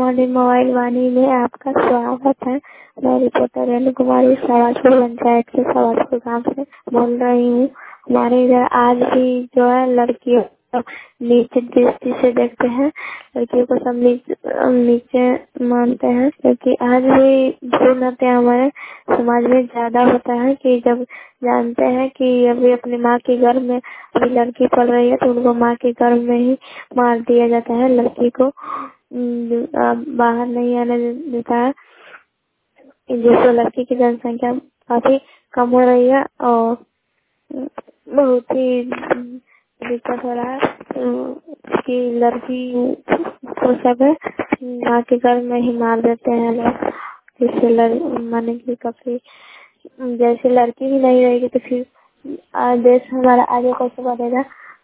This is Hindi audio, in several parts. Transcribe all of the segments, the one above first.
हमारी मोबाइल वाणी में आपका स्वागत है। मैं रिपोर्टर रेणु कुमारी सवाजपुर पंचायत के सवाजपुर गांव से बोल रही हूँ। हमारे इधर आज भी जो है लड़कियों को नीचे दृष्टि से देखते हैं, लड़कियों को सब नीचे मानते हैं, क्योंकि आज भी भ्रूण हत्या हमारे समाज में ज्यादा होता है। कि जब जानते हैं कि अभी अपनी माँ के गर्भ में अभी लड़की पल रही है तो उनको माँ के गर्भ में ही मार दिया जाता है। लड़की को बाहर नहीं आने देता है, जिससे लड़की की जनसंख्या काफी कम हो रही है और बहुत ही दिक्कत हो रहा है कि लड़की को सब माँ के गर्भ में ही मार देते हैं लोग, जिससे माने की काफी जैसे लड़की ही नहीं रहेगी तो फिर देश हमारा आगे कैसे बढ़ेगा।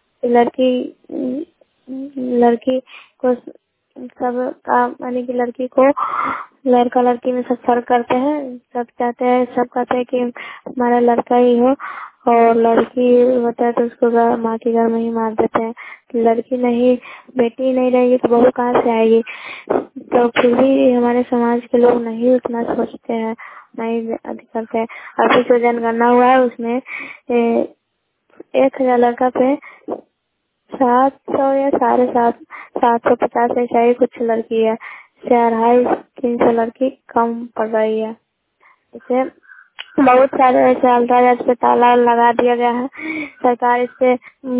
लड़की को सब माने की लड़की को लड़का लड़की में सब फर्क करते हैं। सब चाहते हैं, सब कहते हैं कि हमारा लड़का ही हो, और लड़की होता है तो उसको माँ के घर में ही मार देते हैं। लड़की नहीं, बेटी नहीं रहेगी तो बहू कहाँ से आएगी। तो फिर भी हमारे समाज के लोग नहीं उतना सोचते हैं, नहीं अधिक करते हैं। अभी जो जनगणना हुआ है उसमें 1000 लड़का पे 700 या 750 ऐसा ही कुछ लड़की है, 250-300 लड़की कम पड़ रही है। इसे बहुत सारे ऐसे अल्ट्राजाज पे ताला लगा दिया गया है। सरकार इस पे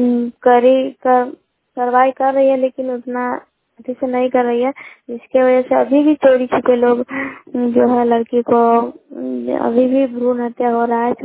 कार्रवाई कर रही है, लेकिन उतना अच्छे से नहीं कर रही है, जिसके वजह से अभी भी चोरी छुपे लोग जो है लड़की को अभी भी भ्रूण हत्या हो रहा है।